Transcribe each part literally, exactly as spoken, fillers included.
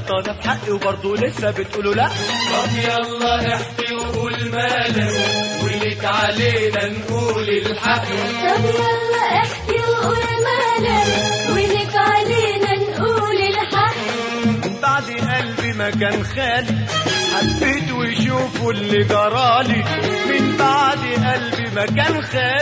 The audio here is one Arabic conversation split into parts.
غلطانة في حقي وبرضه لسه بتقولوا لا. طب يلا احكي وقول مالك وليك علينا نقول الحق. طب يلا احكي وقول مالك وليك علينا نقول الحق. من بعد قلبي ما كان خالي حبيت وشوفوا اللي جرالي. من بعد قلبي ما كان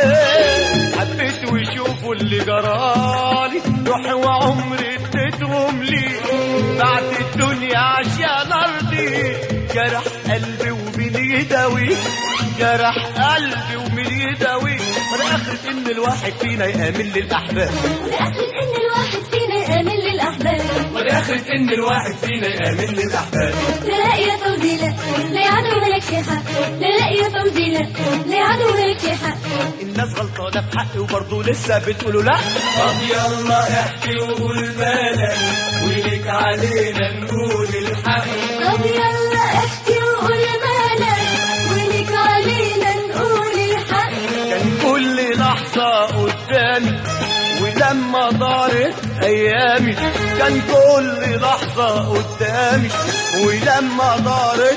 خالي حبيت وشوفوا اللي جرالي. روحي وعمري اديتهم لي بعد الدنيا عشان ارضي. جرح قلبي ومين يداوي جرح قلبي ومين يداوي. والاخر ان الواحد فينا يامن للاحباب. والاخر ان الواحد فينا يامن للاحباب. والاخر ان الواحد فينا يامن للاحباب. لا يا فوزي لا لا عدو ملك حق. لا يا فوزي لا لا عدو ملك حق. الناس غلطانة في حقي وبرضه لسه بتقولوا لا. طب يلا احكي وقول مالك وليك علينا نقول الحق. طب يلا احكي وقول مالك وليك علينا نقول الحق. كان كل لحظة قدامي ولما دارت أيامي. كان كل لحظة قدامي ولما دارت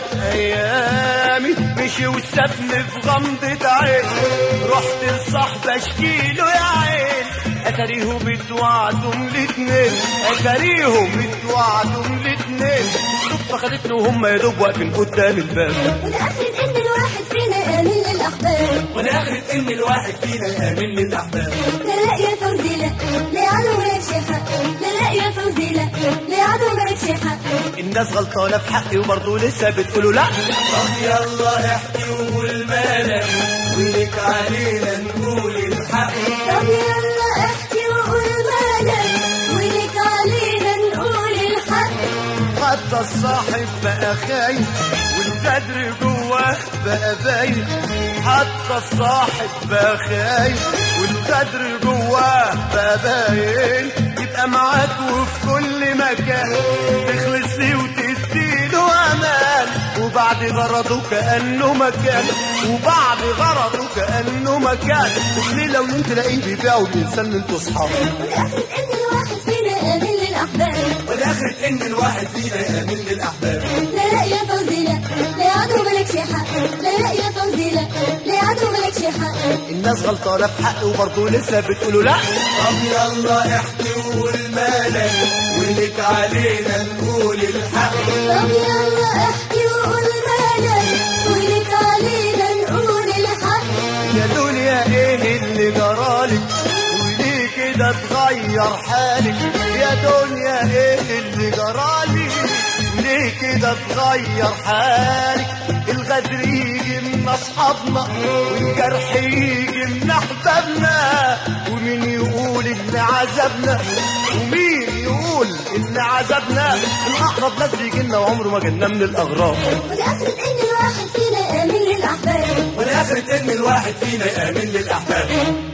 أيامي. مشي وسابني في غمضة عين. رحت لصاحبي اشكيله يا عين. اتاريهم بتوعدهم الاتنين اتاريهم بتوعدهم الاتنين. صدفة خدتني وهم يا دوب واقفين قدام الباب. والاخر ان الواحد فينا يامن للاحباب. والاخر ان الواحد فينا يامن للاحباب. لا لا يا فوزي لا لا عدو ملك حق. لا لا يا فوزي لا لا عدو ملك حق. الناس غلطانة في حقي وبرضه لسه بتقولوا لا. طب يلا احكي وقول مالك وليك علينا نقول الحق. طب يلا احكي وقول مالك وليك علينا نقول الحق. حتى الصاحب بقى خاين والغدر جواه بقى باين. حتى الصاحب بقى خاين والغدر جواه بقى باين. يبقى معاك وفي كل مكان تخلص لي وتديله امان. وبعد غرضه كأنه مكان وبعد غرضه كأنه مكان. ليه لو انت تلاقيه بيبيعوا الانسان انتوا اصحاب. والاخر ان الواحد فينا يامن للاحباب. والاخر ان الواحد فينا يامن للاحباب. لا لا يا فوزي لا لا عدو ملك حق. لا لا يا فوزي لا لا عدو ملك حق. الناس غلطانة في حقي وبرضه لسه بتقولوا لا. طب يلا احكي وقول مالك وليك علينا نقول الحق. طب يلا احكي وقول مالك وليك علينا نقول الحق. يا دنيا ايه اللي جرالك وليه كده تغير حالك. يا دنيا ايه اللي جرالك ليه كده تغير حالك. الغدر يجي من اصحابنا والجرح يجي من احبابنا. ومين يقول ان عذبنا ومين يقول ان عذبنا. الاقرب ناس بيجي لنا وعمره ما جالنا من الاغراب. والاخر ان الواحد فينا يامن للاحباب. والاخر ان الواحد فينا يامن للاحباب.